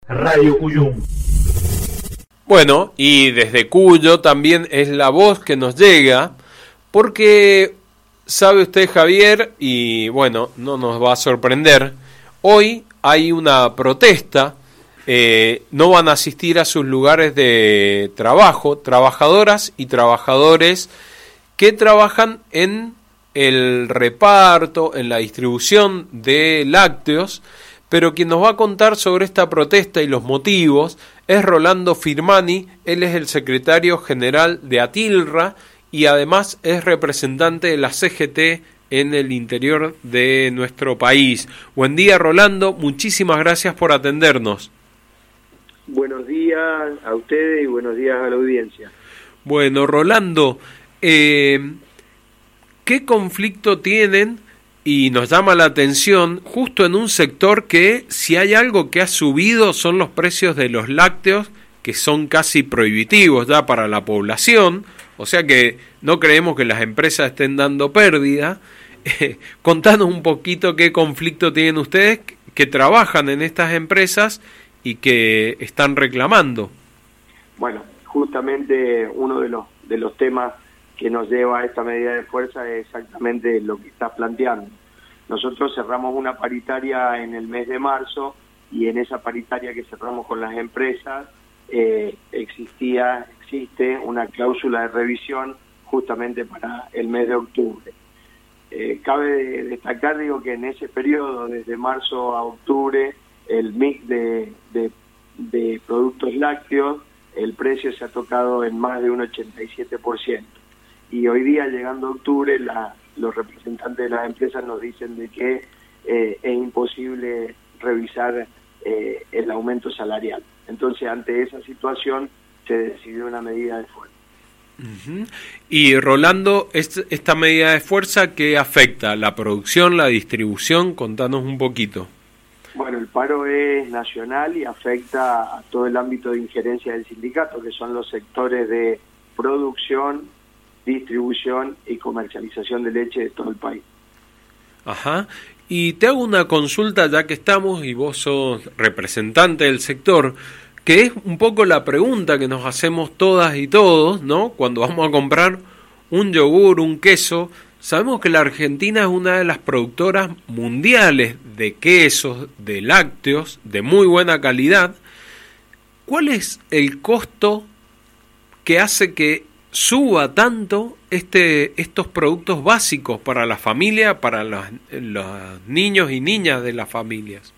Radio Cuyum. Bueno, y desde Cuyo también es la voz que nos llega, porque sabe usted, Javier, y bueno, no nos va a sorprender, hoy hay una protesta, no van a asistir a sus lugares de trabajo, trabajadoras y trabajadores que trabajan en el reparto, en la distribución de lácteos, pero quien nos va a contar sobre esta protesta y los motivos es Rolando Firmani. Él es el secretario general de Atilra y además es representante de la CGT en el interior de nuestro país. Buen día, Rolando, muchísimas gracias por atendernos. Buenos días a ustedes y buenos días a la audiencia. Bueno, Rolando, ¿qué conflicto tienen? Y nos llama la atención justo en un sector que, si hay algo que ha subido, son los precios de los lácteos, que son casi prohibitivos ya para la población, o sea que no creemos que las empresas estén dando pérdida. Contanos un poquito qué conflicto tienen ustedes que trabajan en estas empresas y que están reclamando. Bueno, justamente uno de los temas que nos lleva a esta medida de fuerza es exactamente lo que estás planteando. Nosotros cerramos una paritaria en el mes de marzo y en esa paritaria que cerramos con las empresas existe una cláusula de revisión justamente para el mes de octubre. Cabe destacar, que en ese periodo, desde marzo a octubre, el mix de productos lácteos, el precio se ha tocado en más de un 87%. Y hoy día, llegando a octubre, los representantes de las empresas nos dicen de que es imposible revisar el aumento salarial. Entonces, ante esa situación, se decidió una medida de fuerza. Uh-huh. Y Rolando, esta medida de fuerza, ¿qué afecta? ¿La producción, la distribución? Contanos un poquito. Bueno, el paro es nacional y afecta a todo el ámbito de injerencia del sindicato, que son los sectores de producción, distribución y comercialización de leche de todo el país. Ajá. Y te hago una consulta, ya que estamos y vos sos representante del sector, que es un poco la pregunta que nos hacemos todas y todos, ¿no? Cuando vamos a comprar un yogur, un queso, sabemos que la Argentina es una de las productoras mundiales de quesos, de lácteos, de muy buena calidad. ¿Cuál es el costo que hace que suba tanto estos productos básicos para la familia, para los niños y niñas de las familias?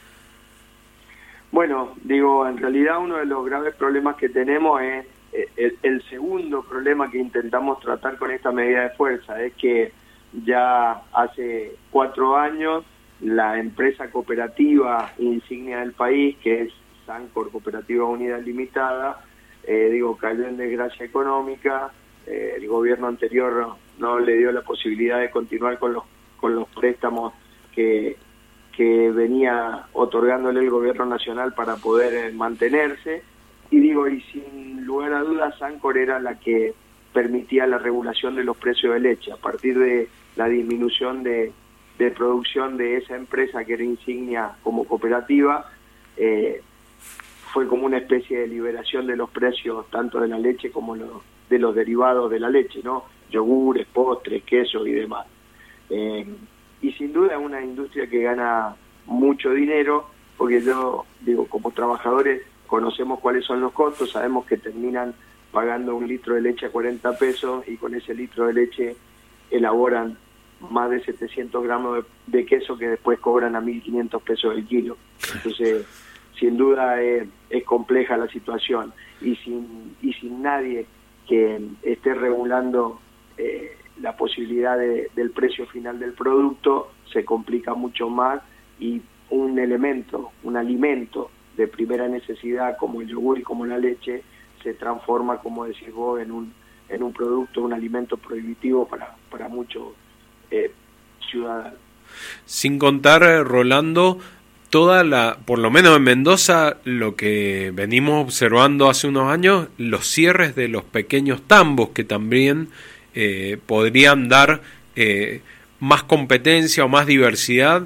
Bueno, en realidad uno de los graves problemas que tenemos es el segundo problema que intentamos tratar con esta medida de fuerza, es que ya hace 4 años la empresa cooperativa insignia del país, que es Sancor Cooperativa Unidad Limitada, cayó en desgracia económica. El gobierno anterior no le dio la posibilidad de continuar con los préstamos que venía otorgándole el gobierno nacional para poder mantenerse, y sin lugar a dudas Sancor era la que permitía la regulación de los precios de leche. A partir de la disminución de producción de esa empresa que era insignia como cooperativa, fue como una especie de liberación de los precios tanto de la leche como de los derivados de la leche, ¿no? Yogures, postres, quesos y demás. Y sin duda es una industria que gana mucho dinero, porque como trabajadores conocemos cuáles son los costos, sabemos que terminan pagando un litro de leche a 40 pesos y con ese litro de leche elaboran más de 700 gramos de queso que después cobran a 1.500 pesos el kilo. Entonces, sin duda es compleja la situación, y sin nadie que esté regulando la posibilidad del precio final del producto, se complica mucho más, y un alimento de primera necesidad como el yogur y como la leche se transforma, como decís vos, en un producto, un alimento prohibitivo para muchos ciudadanos. Sin contar, Rolando, por lo menos en Mendoza, lo que venimos observando hace unos años, los cierres de los pequeños tambos, que también podrían dar más competencia o más diversidad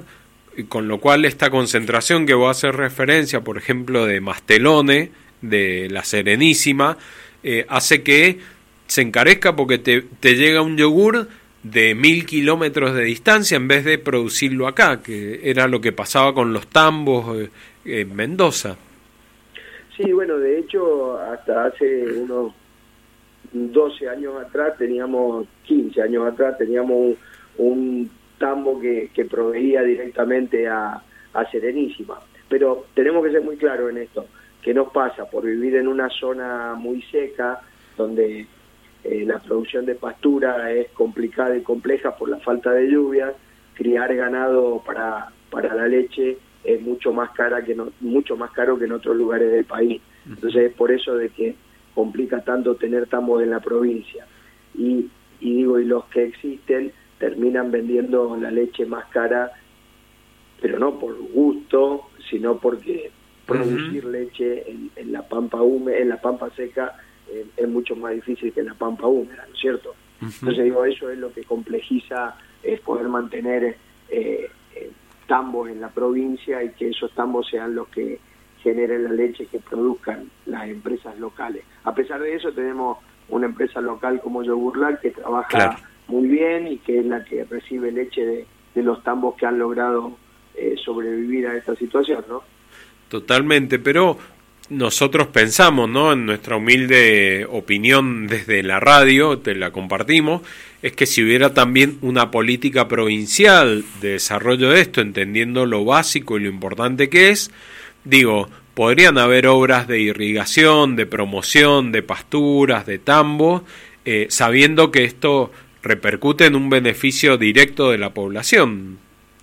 con lo cual esta concentración que voy a hacer referencia, por ejemplo, de Mastelone, de La Serenísima, hace que se encarezca porque te llega un yogur de 1000 kilómetros de distancia en vez de producirlo acá, que era lo que pasaba con los tambos en Mendoza. Sí, bueno, de hecho, hasta hace unos 12 años atrás, 15 años atrás, teníamos un tambo que proveía directamente a Serenísima. Pero tenemos que ser muy claros en esto, que nos pasa por vivir en una zona muy seca, donde la producción de pastura es complicada y compleja por la falta de lluvias. Criar ganado para la leche es mucho más caro que en otros lugares del país. Entonces es por eso de que complica tanto tener tambos en la provincia. Y los que existen terminan vendiendo la leche más cara, pero no por gusto, sino porque producir leche en la pampa húmeda, en la pampa seca, es mucho más difícil que en la pampa húmeda, ¿no es cierto? Entonces eso es lo que complejiza, es poder mantener tambos en la provincia y que esos tambos sean los que generen la leche que produzcan las empresas locales. A pesar de eso, tenemos una empresa local como Yogurlac que trabaja muy bien y que es la que recibe leche de los tambos que han logrado sobrevivir a esta situación, ¿no? Totalmente, pero nosotros pensamos, ¿no?, en nuestra humilde opinión desde la radio, te la compartimos, es que si hubiera también una política provincial de desarrollo de esto, entendiendo lo básico y lo importante que es, podrían haber obras de irrigación, de promoción, de pasturas, de tambos, sabiendo que esto repercute en un beneficio directo de la población.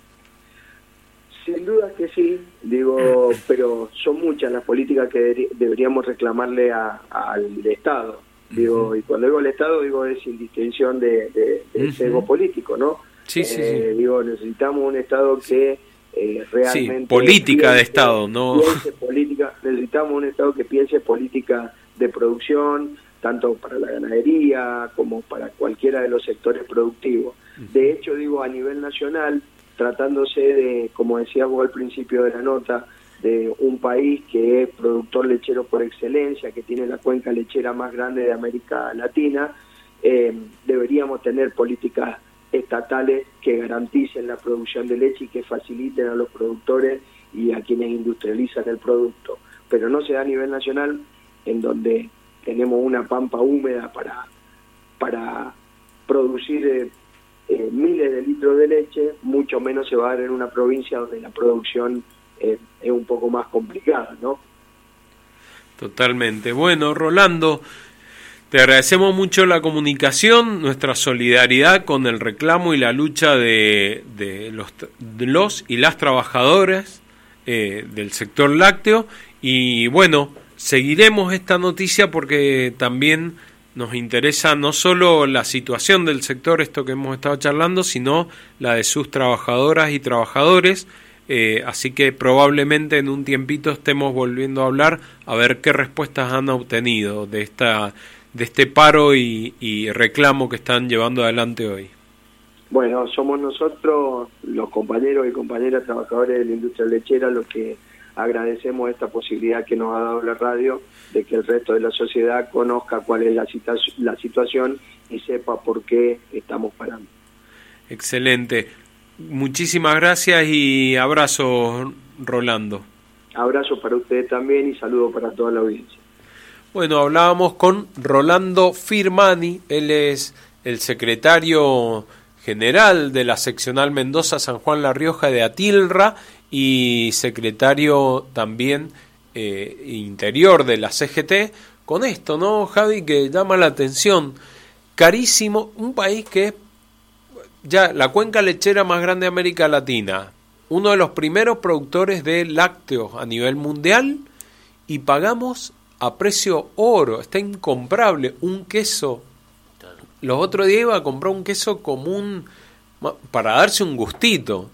Sin duda que sí, pero son muchas las políticas que deberíamos reclamarle al Estado. Y cuando digo al Estado, es sin distinción de sesgo político, ¿no? Sí. Necesitamos un Estado que realmente... Sí, política de Estado, ¿no? Necesitamos un Estado que piense política de producción, tanto para la ganadería como para cualquiera de los sectores productivos. De hecho, a nivel nacional, tratándose de, como decíamos al principio de la nota, de un país que es productor lechero por excelencia, que tiene la cuenca lechera más grande de América Latina, deberíamos tener políticas estatales que garanticen la producción de leche y que faciliten a los productores y a quienes industrializan el producto. Pero no se da a nivel nacional, en donde tenemos una pampa húmeda para producir miles de litros de leche, mucho menos se va a dar en una provincia donde la producción es un poco más complicada, ¿no? Totalmente. Bueno, Rolando, te agradecemos mucho la comunicación, nuestra solidaridad con el reclamo y la lucha de los y las trabajadoras del sector lácteo, y bueno, seguiremos esta noticia porque también nos interesa no solo la situación del sector, esto que hemos estado charlando, sino la de sus trabajadoras y trabajadores, así que probablemente en un tiempito estemos volviendo a hablar a ver qué respuestas han obtenido de este paro y reclamo que están llevando adelante hoy. Bueno, somos nosotros, los compañeros y compañeras trabajadores de la industria lechera, los que agradecemos esta posibilidad que nos ha dado la radio de que el resto de la sociedad conozca cuál es la situación y sepa por qué estamos parando. Excelente. Muchísimas gracias y abrazos, Rolando. Abrazo para ustedes también y saludos para toda la audiencia. Bueno, hablábamos con Rolando Firmani, él es el secretario general de la seccional Mendoza San Juan La Rioja de Atilra y secretario también interior de la CGT, con esto, ¿no, Javi? Que llama la atención, carísimo, un país que es ya la cuenca lechera más grande de América Latina, uno de los primeros productores de lácteos a nivel mundial, y pagamos a precio oro, está incomparable, un queso. Los otros días iba a comprar un queso común para darse un gustito,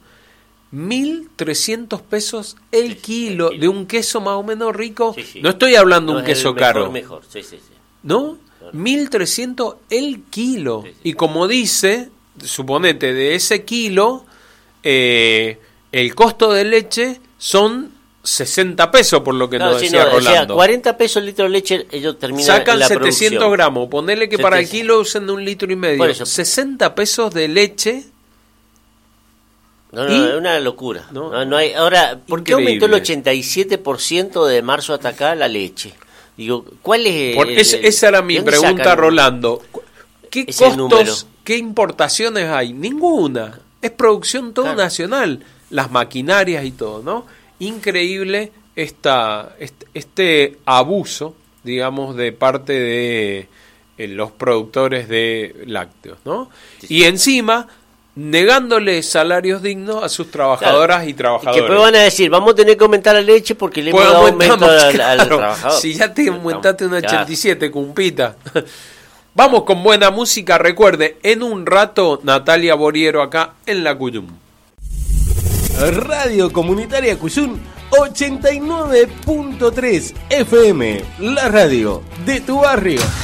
1.300 pesos el kilo de un queso más o menos rico. Sí. No estoy hablando de un queso caro. Mejor. Sí. ¿No? 1.300 el kilo. Sí. Y como dice, suponete, de ese kilo, el costo de leche son 60 pesos, por lo que nos decía Rolando. O sea, 40 pesos el litro de leche, ellos terminan sacan la 700 producción. gramos, ponele que para el kilo usen de 1,5 litros. Por eso. 60 pesos de leche. No, es una locura. No hay. Ahora, ¿por qué Increíble. aumentó el 87% de marzo hasta acá la leche? Digo, ¿cuál es esa era mi pregunta, Rolando. ¿Qué ese número? costos, qué importaciones hay? Ninguna. Es producción todo nacional. Las maquinarias y todo, ¿no? Increíble este abuso, digamos, de parte de los productores de lácteos, ¿no? Y encima negándole salarios dignos a sus trabajadoras y trabajadores. Que después van a decir, vamos a tener que aumentar la leche porque le hemos dado aumento al trabajador. Si ya te aumentaste un 87, cumpita. Vamos con buena música. Recuerde, en un rato, Natalia Boriero acá en la Cuyum. Radio Comunitaria Cuyum 89.3 FM, la radio de tu barrio.